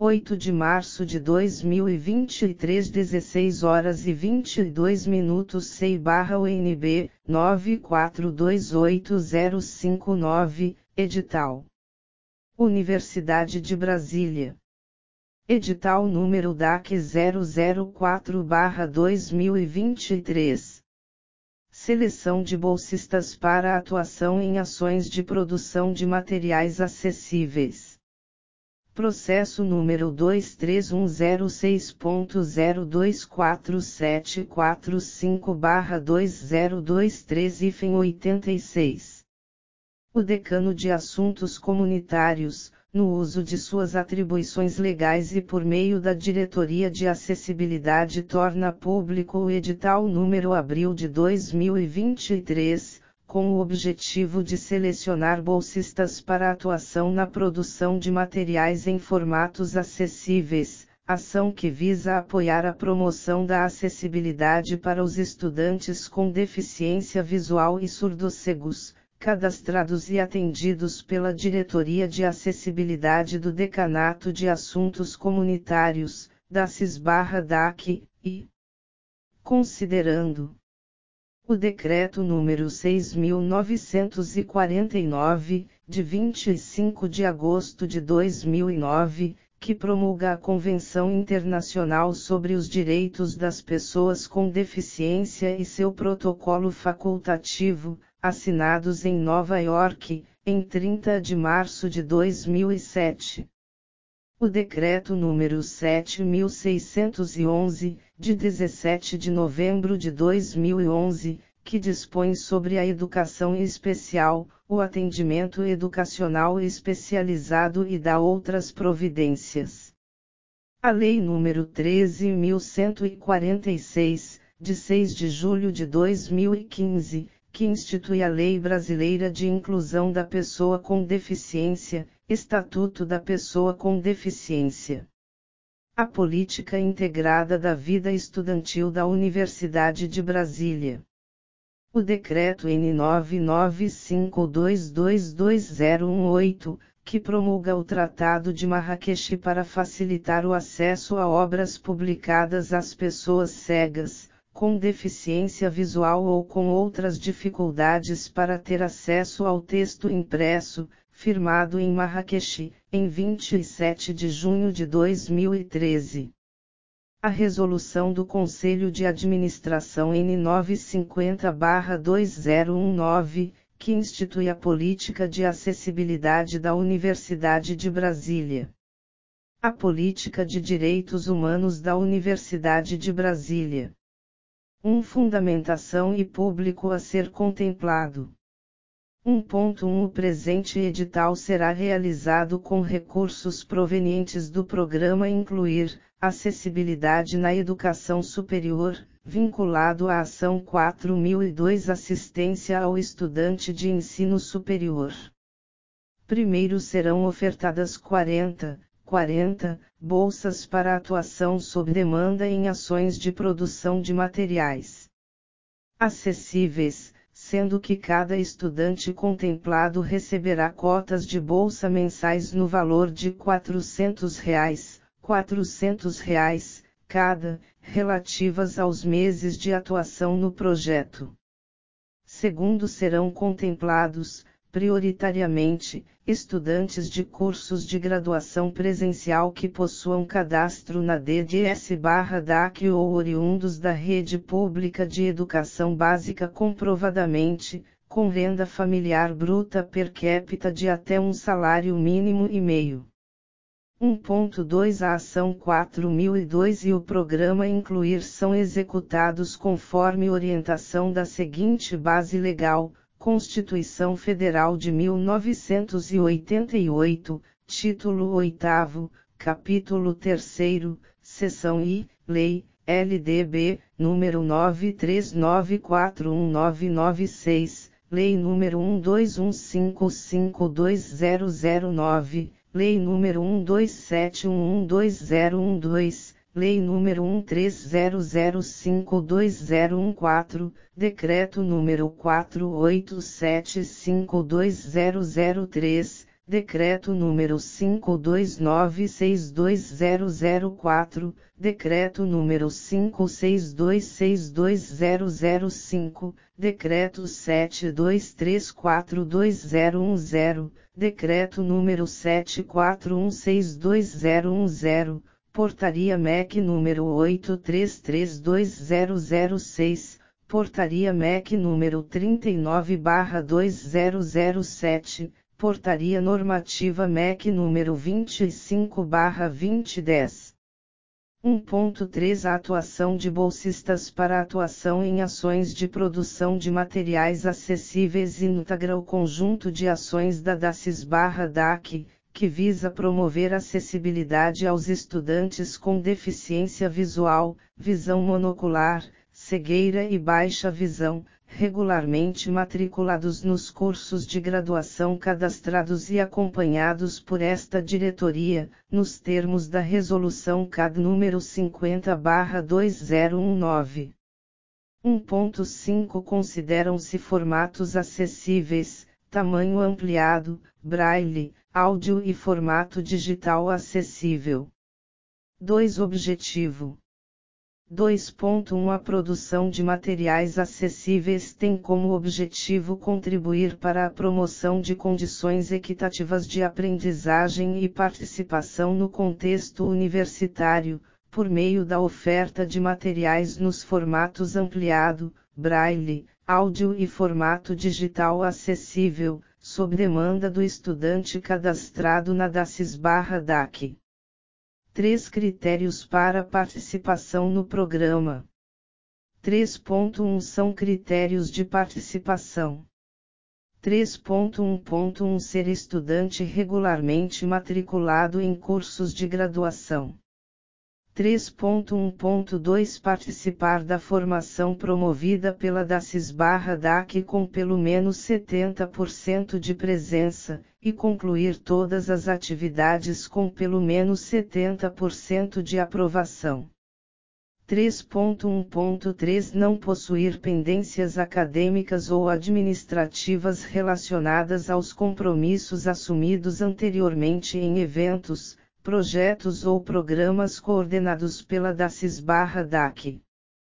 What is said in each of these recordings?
8 de março de 2023, 16 horas e 22 minutos. SEI/UNB, 94280059, edital. Universidade de Brasília. Edital número DAC 004/2023. Seleção de bolsistas para atuação em ações de produção de materiais acessíveis. Processo número 23106.0244745/2023-86. O Decano de Assuntos Comunitários, no uso de suas atribuições legais e por meio da Diretoria de Acessibilidade, torna público o edital número abril de 2023, com o objetivo de selecionar bolsistas para atuação na produção de materiais em formatos acessíveis, ação que visa apoiar a promoção da acessibilidade para os estudantes com deficiência visual e surdocegos, cadastrados e atendidos pela Diretoria de Acessibilidade do Decanato de Assuntos Comunitários, da CIS/DAC, e considerando o Decreto número 6.949, de 25 de agosto de 2009, que promulga a Convenção Internacional sobre os Direitos das Pessoas com Deficiência e seu protocolo facultativo, assinados em Nova York, em 30 de março de 2007. O Decreto número 7.611, de 17 de novembro de 2011, que dispõe sobre a educação especial, o atendimento educacional especializado e dá outras providências. A Lei número 13.146, de 6 de julho de 2015, que institui a Lei Brasileira de Inclusão da Pessoa com Deficiência, Estatuto da Pessoa com Deficiência. A Política Integrada da Vida Estudantil da Universidade de Brasília. O Decreto N. 995222018, que promulga o Tratado de Marrakech para facilitar o acesso a obras publicadas às pessoas cegas, com deficiência visual ou com outras dificuldades para ter acesso ao texto impresso, firmado em Marrakech, em 27 de junho de 2013. A Resolução do Conselho de Administração N. 950/2019, que institui a Política de Acessibilidade da Universidade de Brasília. A Política de Direitos Humanos da Universidade de Brasília. Fundamentação e público a ser contemplado. 1.1 O presente edital será realizado com recursos provenientes do programa Incluir, Acessibilidade na Educação Superior, vinculado à Ação 4002 Assistência ao Estudante de Ensino Superior. Primeiro serão ofertadas 40 bolsas para atuação sob demanda em ações de produção de materiais acessíveis, sendo que cada estudante contemplado receberá cotas de bolsa mensais no valor de R$ 400 cada, relativas aos meses de atuação no projeto. Segundo, serão contemplados, prioritariamente, estudantes de cursos de graduação presencial que possuam cadastro na DDS/DAC ou oriundos da rede pública de educação básica comprovadamente, com renda familiar bruta per capita de até um salário mínimo e meio. 1.2 A Ação 4002 e o programa Incluir são executados conforme orientação da seguinte base legal: Constituição Federal de 1988, Título 8º, Capítulo 3º, Seção I, Lei, LDB, número 93941996, Lei número 1215520009, Lei número 1271120012, Lei número 13005214, Decreto número 48752003, Decreto número 529620004, Decreto número 562620005, Decreto 72342010, Decreto número 74162010, Portaria MEC número 83320006, Portaria MEC número 39/2007, Portaria Normativa MEC número 25/2010. 1.3 A atuação de bolsistas para atuação em ações de produção de materiais acessíveis integra o conjunto de ações da DACES/DAC, que visa promover acessibilidade aos estudantes com deficiência visual, visão monocular, cegueira e baixa visão, regularmente matriculados nos cursos de graduação cadastrados e acompanhados por esta diretoria, nos termos da Resolução CAD número 50/2019. 1.5 Consideram-se formatos acessíveis, tamanho ampliado, braille, áudio e formato digital acessível. 2. Objetivo. 2.1 A produção de materiais acessíveis tem como objetivo contribuir para a promoção de condições equitativas de aprendizagem e participação no contexto universitário, por meio da oferta de materiais nos formatos ampliado, braille, áudio e formato digital acessível, sob demanda do estudante cadastrado na DACES/DAC. 3 Critérios para participação no programa. 3.1 São critérios de participação. 3.1.1 Ser estudante regularmente matriculado em cursos de graduação. 3.1.2 Participar da formação promovida pela DACES/DAC com pelo menos 70% de presença, e concluir todas as atividades com pelo menos 70% de aprovação. 3.1.3 Não possuir pendências acadêmicas ou administrativas relacionadas aos compromissos assumidos anteriormente em eventos, projetos ou programas coordenados pela DACES/DAC.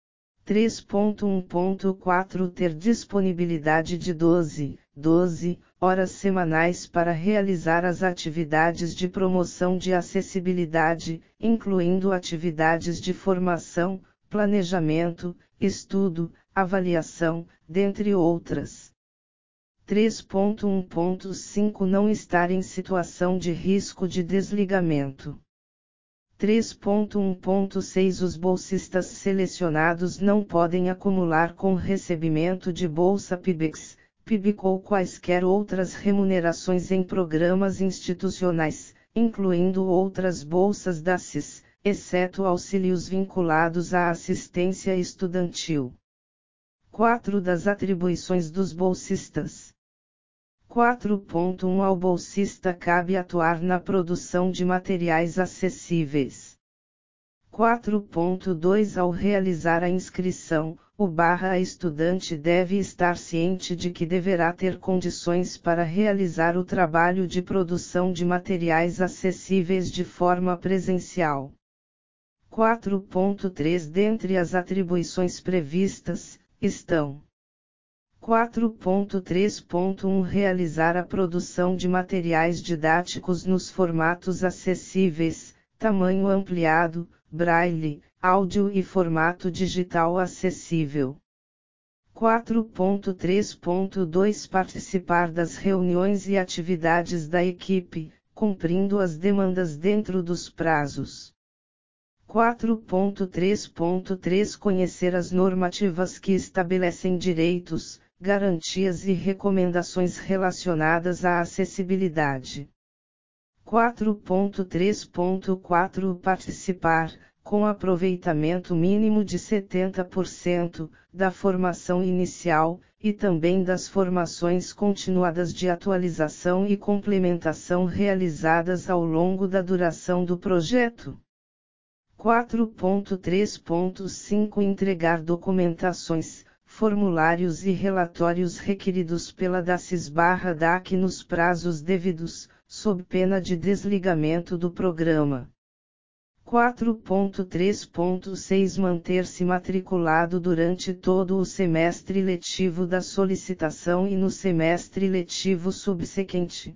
3.1.4 Ter disponibilidade de 12 horas semanais para realizar as atividades de promoção de acessibilidade, incluindo atividades de formação, planejamento, estudo, avaliação, dentre outras. 3.1.5 Não estar em situação de risco de desligamento. 3.1.6 Os bolsistas selecionados não podem acumular com recebimento de bolsa PIBEX, PIBIC ou quaisquer outras remunerações em programas institucionais, incluindo outras bolsas DACES, exceto auxílios vinculados à assistência estudantil. 4 Das atribuições dos bolsistas. 4.1 Ao bolsista cabe atuar na produção de materiais acessíveis. 4.2 Ao realizar a inscrição, a estudante deve estar ciente de que deverá ter condições para realizar o trabalho de produção de materiais acessíveis de forma presencial. 4.3 Dentre as atribuições previstas, estão 4.3.1 Realizar a produção de materiais didáticos nos formatos acessíveis, tamanho ampliado, braille, áudio e formato digital acessível. 4.3.2 Participar das reuniões e atividades da equipe, cumprindo as demandas dentro dos prazos. 4.3.3 Conhecer as normativas que estabelecem direitos, garantias e recomendações relacionadas à acessibilidade. 4.3.4 Participar, com aproveitamento mínimo de 70%, da formação inicial, e também das formações continuadas de atualização e complementação realizadas ao longo da duração do projeto. 4.3.5 Entregar documentações, formulários e relatórios requeridos pela DACES/DAC nos prazos devidos, sob pena de desligamento do programa. 4.3.6 Manter-se matriculado durante todo o semestre letivo da solicitação e no semestre letivo subsequente.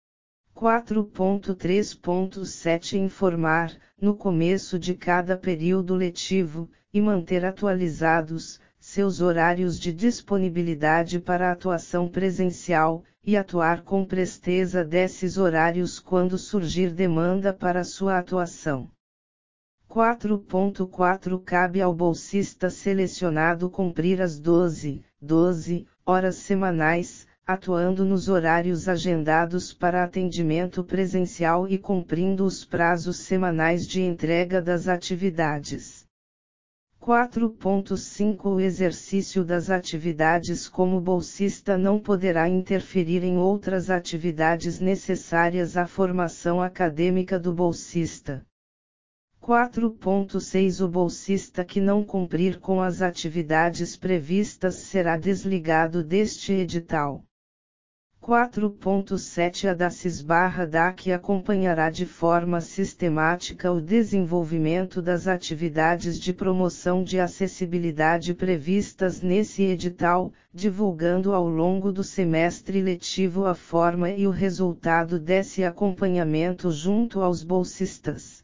4.3.7 Informar, no começo de cada período letivo, e manter atualizados, seus horários de disponibilidade para atuação presencial, e atuar com presteza desses horários quando surgir demanda para sua atuação. 4.4 Cabe ao bolsista selecionado cumprir as 12 horas semanais, atuando nos horários agendados para atendimento presencial e cumprindo os prazos semanais de entrega das atividades. 4.5 O exercício das atividades como bolsista não poderá interferir em outras atividades necessárias à formação acadêmica do bolsista. 4.6 O bolsista que não cumprir com as atividades previstas será desligado deste edital. 4.7 A DACIS/DAC acompanhará de forma sistemática o desenvolvimento das atividades de promoção de acessibilidade previstas nesse edital, divulgando ao longo do semestre letivo a forma e o resultado desse acompanhamento junto aos bolsistas.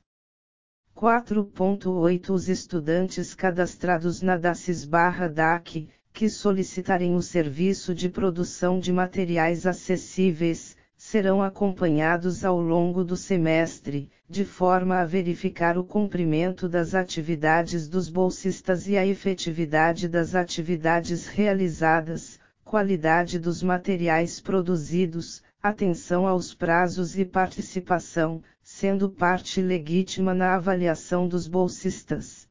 4.8 Os estudantes cadastrados na DACIS/DAC, que solicitarem o serviço de produção de materiais acessíveis, serão acompanhados ao longo do semestre, de forma a verificar o cumprimento das atividades dos bolsistas e a efetividade das atividades realizadas, qualidade dos materiais produzidos, atenção aos prazos e participação, sendo parte legítima na avaliação dos bolsistas.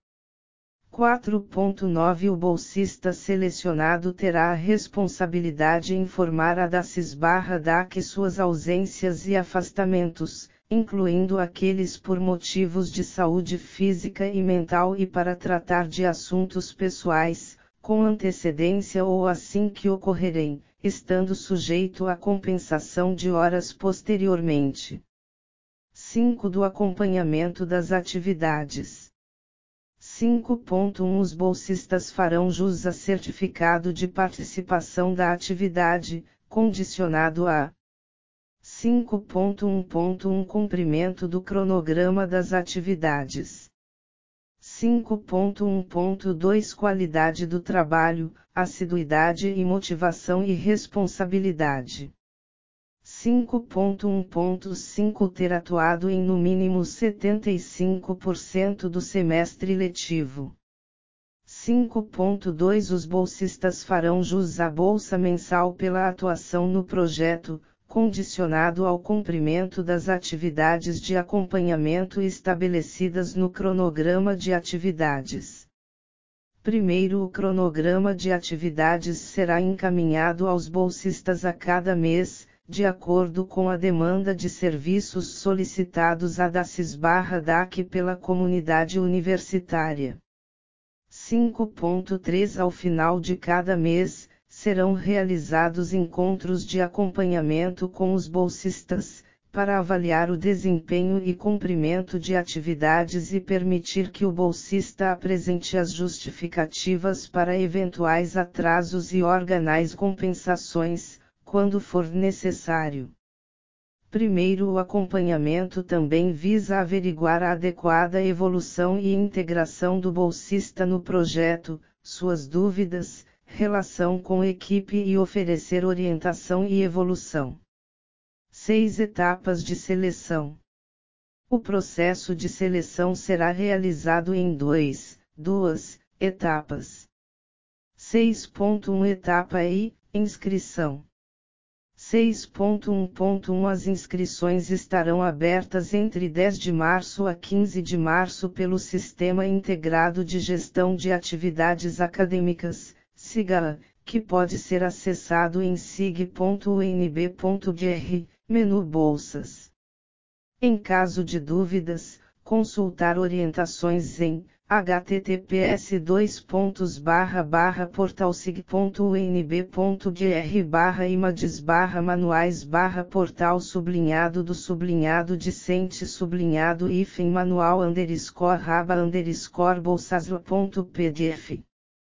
4.9 O bolsista selecionado terá a responsabilidade de informar a DACIS/DAC suas ausências e afastamentos, incluindo aqueles por motivos de saúde física e mental e para tratar de assuntos pessoais, com antecedência ou assim que ocorrerem, estando sujeito à compensação de horas posteriormente. 5 Do acompanhamento das atividades. 5.1 Os bolsistas farão jus a certificado de participação da atividade, condicionado a 5.1.1 Cumprimento do cronograma das atividades. 5.1.2 Qualidade do trabalho, assiduidade e motivação e responsabilidade. 5.1.5 Ter atuado em no mínimo 75% do semestre letivo. 5.2 Os bolsistas farão jus à bolsa mensal pela atuação no projeto, condicionado ao cumprimento das atividades de acompanhamento estabelecidas no cronograma de atividades. Primeiro, o cronograma de atividades será encaminhado aos bolsistas a cada mês, de acordo com a demanda de serviços solicitados à DACIS/DAC pela comunidade universitária. 5.3 Ao final de cada mês, serão realizados encontros de acompanhamento com os bolsistas, para avaliar o desempenho e cumprimento de atividades e permitir que o bolsista apresente as justificativas para eventuais atrasos e organais compensações, quando for necessário. Primeiro, o acompanhamento também visa averiguar a adequada evolução e integração do bolsista no projeto, suas dúvidas, relação com equipe e oferecer orientação e evolução. 6 Etapas de seleção. O processo de seleção será realizado em duas etapas. 6.1 Etapa I, inscrição. 6.1.1 As inscrições estarão abertas entre 10 de março a 15 de março pelo Sistema Integrado de Gestão de Atividades Acadêmicas, SIGA, que pode ser acessado em sig.unb.br, menu Bolsas. Em caso de dúvidas, consultar orientações em https://portal.sig.ine.br/images/manuais/portal/manuais/portal/bolsasla.pdf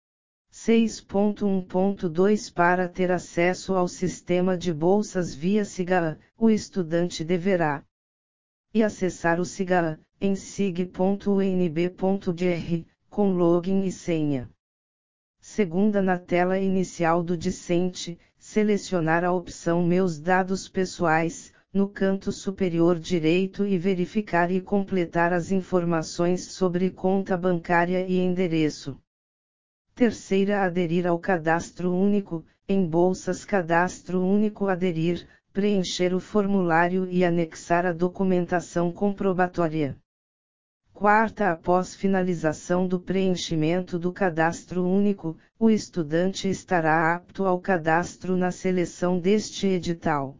6.1.2 Para ter acesso ao sistema de bolsas via SIGA, o estudante deverá acessar o SIGA em sig.unb.br, com login e senha. Segunda, na tela inicial do discente, selecionar a opção Meus dados pessoais, no canto superior direito e verificar e completar as informações sobre conta bancária e endereço. Terceira, aderir ao cadastro único, em bolsas cadastro único aderir, preencher o formulário e anexar a documentação comprobatória. Quarta, após finalização do preenchimento do cadastro único, o estudante estará apto ao cadastro na seleção deste edital.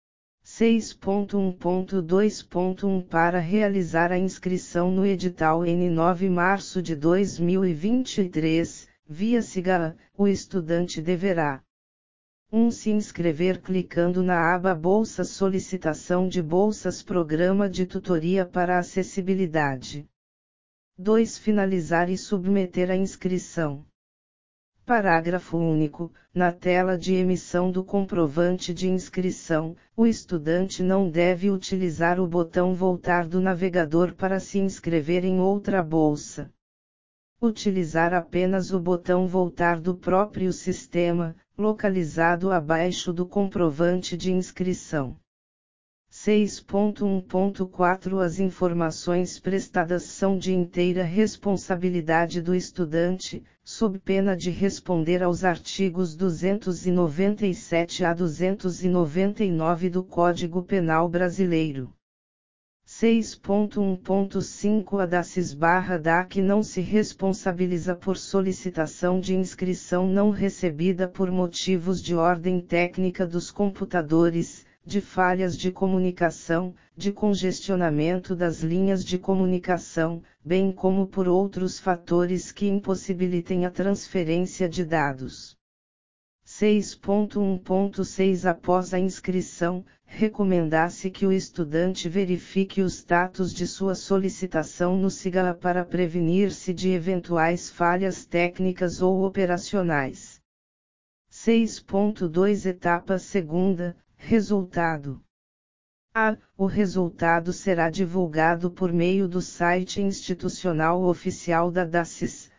6.1.2.1 Para realizar a inscrição no edital em 9 de março de 2023, via SIGA, o estudante deverá 1. Se inscrever clicando na aba Bolsas Solicitação de Bolsas Programa de Tutoria para Acessibilidade. 2. Finalizar e submeter a inscrição. Parágrafo único. Na tela de emissão do comprovante de inscrição, o estudante não deve utilizar o botão Voltar do navegador para se inscrever em outra bolsa. Utilizar apenas o botão Voltar do próprio sistema, localizado abaixo do comprovante de inscrição. 6.1.4 As informações prestadas são de inteira responsabilidade do estudante, sob pena de responder aos artigos 297 a 299 do Código Penal Brasileiro. 6.1.5 A DACIS/DAC não se responsabiliza por solicitação de inscrição não recebida por motivos de ordem técnica dos computadores, de falhas de comunicação, de congestionamento das linhas de comunicação, bem como por outros fatores que impossibilitem a transferência de dados. 6.1.6 Após a inscrição, recomenda-se que o estudante verifique o status de sua solicitação no SIGA para prevenir-se de eventuais falhas técnicas ou operacionais. 6.2 Etapa segunda, resultado. O resultado será divulgado por meio do site institucional oficial da DACIS,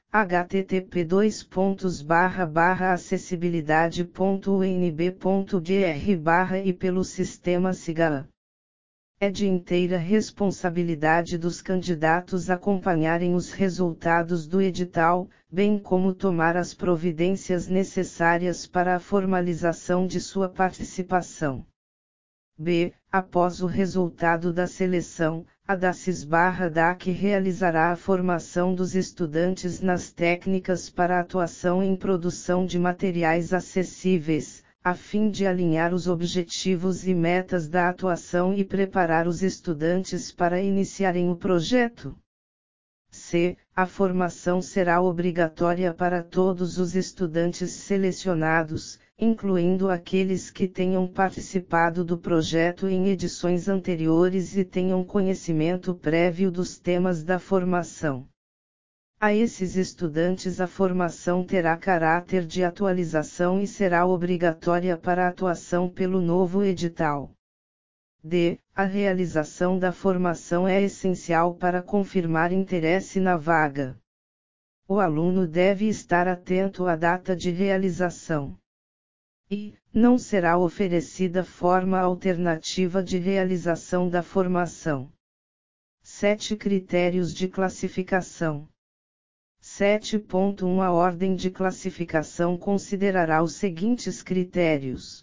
http://acessibilidade.unb.br/ e pelo sistema SIGA. É de inteira responsabilidade dos candidatos acompanharem os resultados do edital, bem como tomar as providências necessárias para a formalização de sua participação. Após o resultado da seleção, a DACIS/DAC realizará a formação dos estudantes nas técnicas para atuação em produção de materiais acessíveis, a fim de alinhar os objetivos e metas da atuação e preparar os estudantes para iniciarem o projeto. A formação será obrigatória para todos os estudantes selecionados, incluindo aqueles que tenham participado do projeto em edições anteriores e tenham conhecimento prévio dos temas da formação. A esses estudantes a formação terá caráter de atualização e será obrigatória para a atuação pelo novo edital. A realização da formação é essencial para confirmar interesse na vaga. O aluno deve estar atento à data de realização. Não será oferecida forma alternativa de realização da formação. 7 Critérios de classificação. 7.1 A ordem de classificação considerará os seguintes critérios.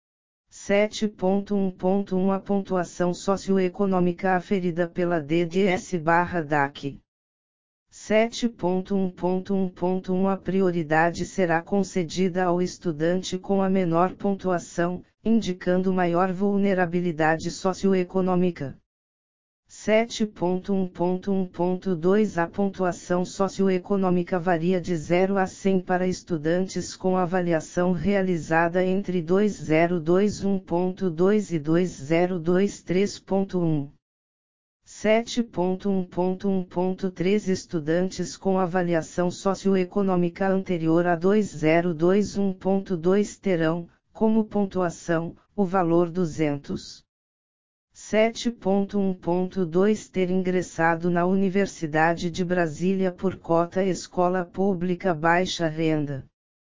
7.1.1 A pontuação socioeconômica aferida pela DDS/DAC. 7.1.1.1 A prioridade será concedida ao estudante com a menor pontuação, indicando maior vulnerabilidade socioeconômica. 7.1.1.2 A pontuação socioeconômica varia de 0 a 100 para estudantes com avaliação realizada entre 2021.2 e 2023.1. 7.1.1.3 Estudantes com avaliação socioeconômica anterior a 2021.2 terão, como pontuação, o valor 200. 7.1.2 Ter ingressado na Universidade de Brasília por cota escola pública baixa renda.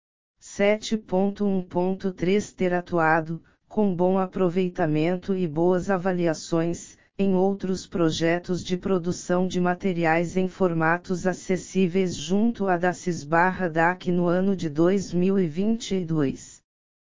7.1.3 Ter atuado, com bom aproveitamento e boas avaliações, em outros projetos de produção de materiais em formatos acessíveis junto à DACIS/DAC no ano de 2022.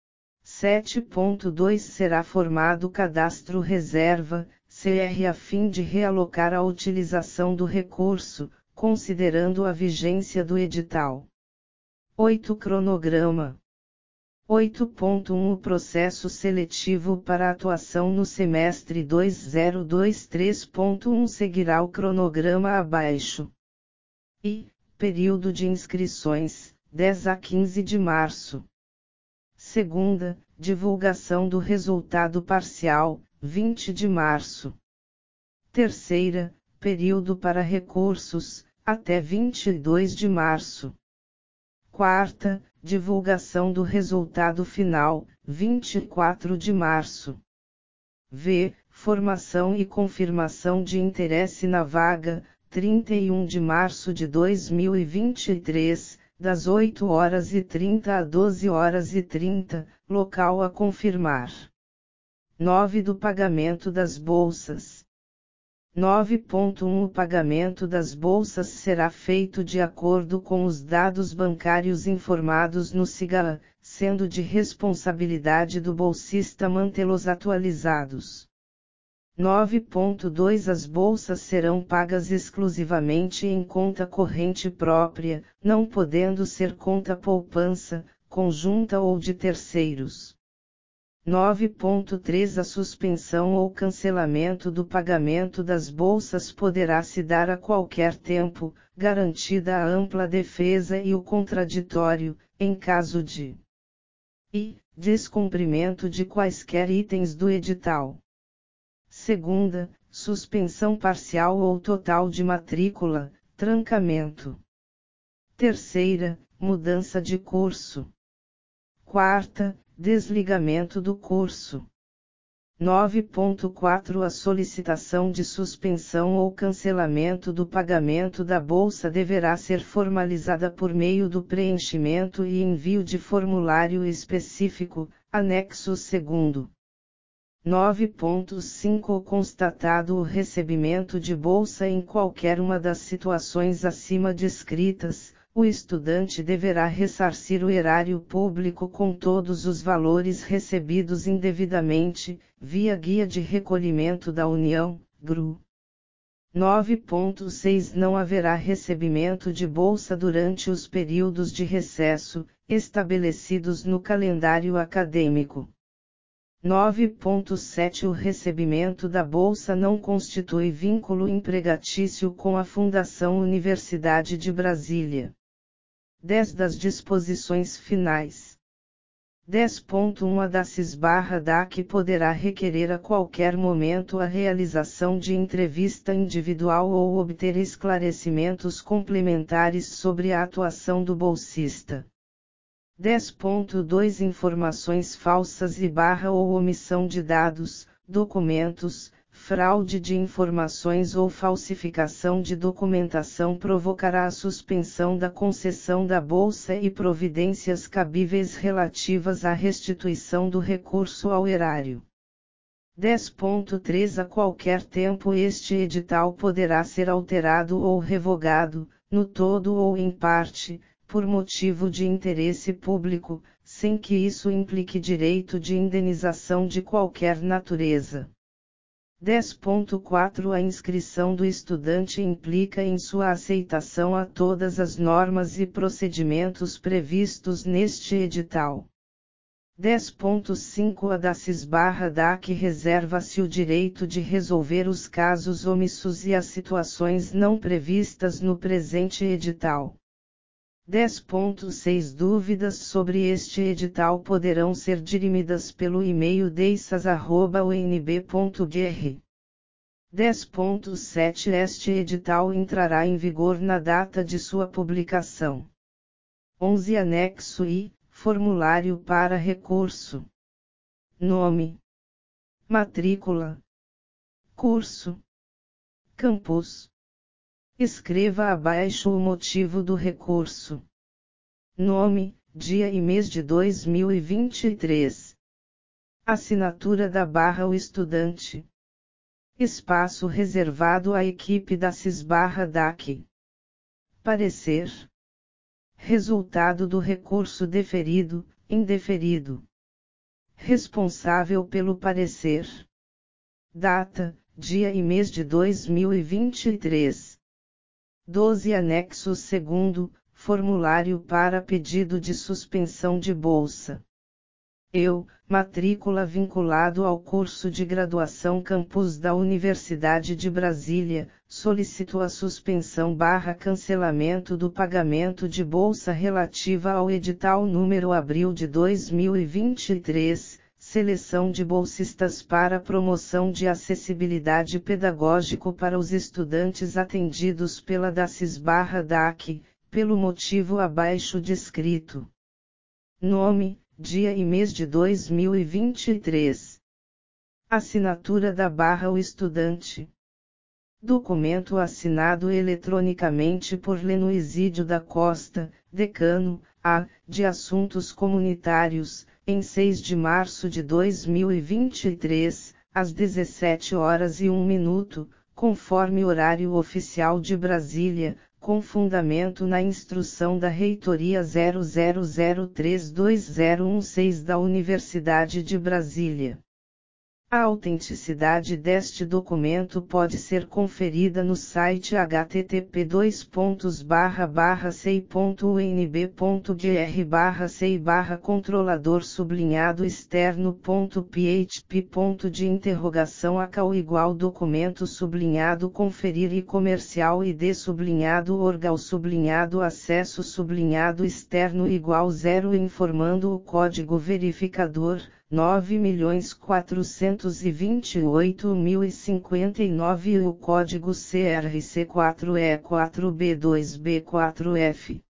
7.2 Será formado cadastro reserva, CR a fim de realocar a utilização do recurso, considerando a vigência do edital. 8. Cronograma. 8.1 O processo seletivo para atuação no semestre 2023.1 seguirá o cronograma abaixo. E, período de inscrições, 10 a 15 de março. Segunda, divulgação do resultado parcial, 20 de março. Terceira, período para recursos, até 22 de março. Quarta, divulgação do resultado final, 24 de março. V. Formação e confirmação de interesse na vaga, 31 de março de 2023, das 8h30 a 12h30, local a confirmar. 9. Do pagamento das bolsas. 9.1 O pagamento das bolsas será feito de acordo com os dados bancários informados no SIGA, sendo de responsabilidade do bolsista mantê-los atualizados. 9.2 As bolsas serão pagas exclusivamente em conta corrente própria, não podendo ser conta poupança, conjunta ou de terceiros. 9.3 A suspensão ou cancelamento do pagamento das bolsas poderá se dar a qualquer tempo, garantida a ampla defesa e o contraditório, em caso de descumprimento de quaisquer itens do edital. Segunda, suspensão parcial ou total de matrícula, trancamento. Terceira, mudança de curso. Quarta, desligamento do curso. 9.4 A solicitação de suspensão ou cancelamento do pagamento da bolsa deverá ser formalizada por meio do preenchimento e envio de formulário específico, anexo 2º. 9.5 Constatado o recebimento de bolsa em qualquer uma das situações acima descritas, o estudante deverá ressarcir o erário público com todos os valores recebidos indevidamente, via Guia de Recolhimento da União, GRU. 9.6 Não haverá recebimento de bolsa durante os períodos de recesso, estabelecidos no calendário acadêmico. 9.7 O recebimento da bolsa não constitui vínculo empregatício com a Fundação Universidade de Brasília. 10 Das disposições finais. 10.1 A DACIS/DAC poderá requerer a qualquer momento a realização de entrevista individual ou obter esclarecimentos complementares sobre a atuação do bolsista. 10.2 Informações falsas ou omissão de dados, documentos, fraude de informações ou falsificação de documentação provocará a suspensão da concessão da bolsa e providências cabíveis relativas à restituição do recurso ao erário. 10.3 A qualquer tempo este edital poderá ser alterado ou revogado, no todo ou em parte, por motivo de interesse público, sem que isso implique direito de indenização de qualquer natureza. 10.4 A inscrição do estudante implica em sua aceitação a todas as normas e procedimentos previstos neste edital. 10.5 A DAC reserva-se o direito de resolver os casos omissos e as situações não previstas no presente edital. 10.6 Dúvidas sobre este edital poderão ser dirimidas pelo e-mail deissas@unb.gr. 10.7 Este edital entrará em vigor na data de sua publicação. 11 Anexo I, Formulário para recurso. Nome, matrícula, curso, campus. Escreva abaixo o motivo do recurso. Nome, dia e mês de 2023. Assinatura o estudante. Espaço reservado à equipe da CIS/DAC. Parecer. Resultado do recurso deferido, indeferido. Responsável pelo parecer. Data, dia e mês de 2023. 12 Anexo 2º, Formulário para pedido de suspensão de bolsa. Eu, matrícula vinculado ao curso de graduação Campus da Universidade de Brasília, solicito a suspensão/cancelamento do pagamento de bolsa relativa ao edital número abril de 2023, seleção de bolsistas para promoção de acessibilidade pedagógico para os estudantes atendidos pela DACIS/DAC, pelo motivo abaixo descrito. Nome, dia e mês de 2023. Assinatura o estudante. Documento assinado eletronicamente por Lenoisídio da Costa, decano, de Assuntos Comunitários, em 6 de março de 2023, às 17h01, conforme horário oficial de Brasília, com fundamento na instrução da Reitoria 00032016 da Universidade de Brasília. A autenticidade deste documento pode ser conferida no site http://sei.unb.gr/sei/controlador_externo.php.de_interrogação/ACAU igual documento_conferir e comercial ID_orgal_acesso_acesso externo igual 0 informando o código verificador 9.428.059 e o código CRC4E4B2B4F.